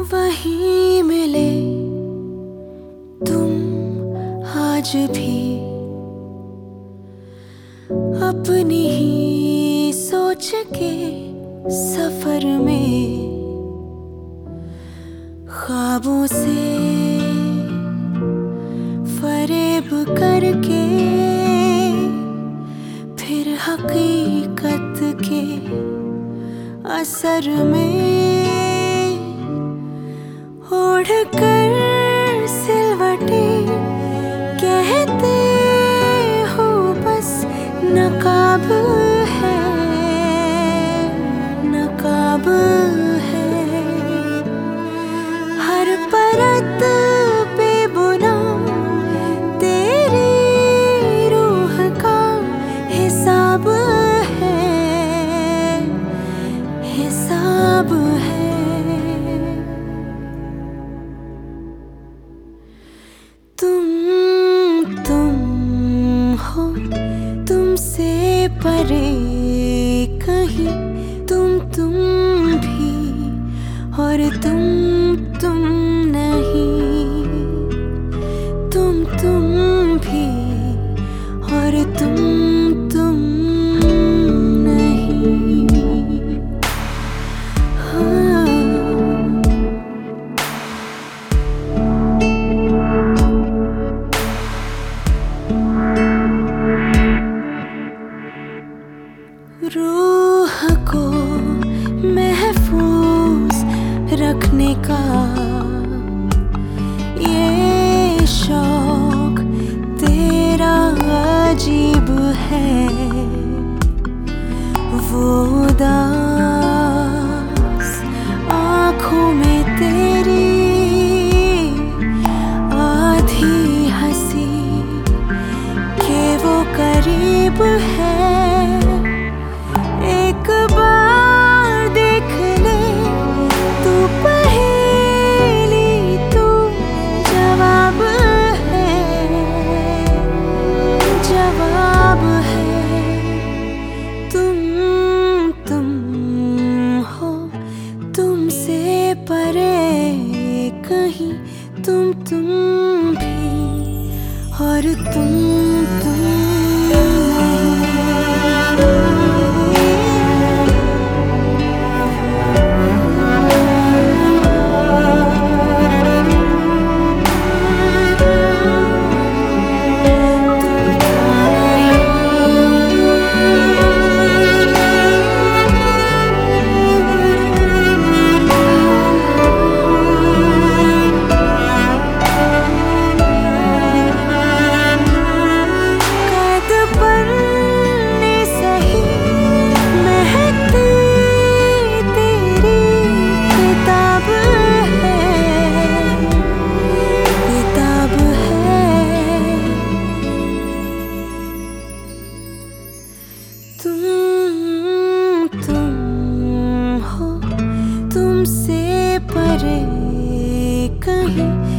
वहीं मिले तुम आज भी अपनी ही सोच के सफर में, ख्वाबों से फरेब करके फिर हकीकत के असर में ओढ़ कर सिलवटे कहते हो बस नकाब है, नकाब है। हर परत पे बुना तेरी रूह का हिसाब है, हिसाब है। तुम हो तुमसे परे कहीं, तुम भी और तुम नहीं, तुम भी और तुम नहीं। हाँ। रूह को महफूज रखने का ये शौक तेरा अजीब है, वो उदास आँखों में तेरी आधी हंसी के वो करीब है। एक बार देख ले तू पहेली, तू जवाब है, जवाब है। तुम हो तुमसे परे कहीं, तुम भी और तुम नहीं। तुम हो तुमसे परे कहीं,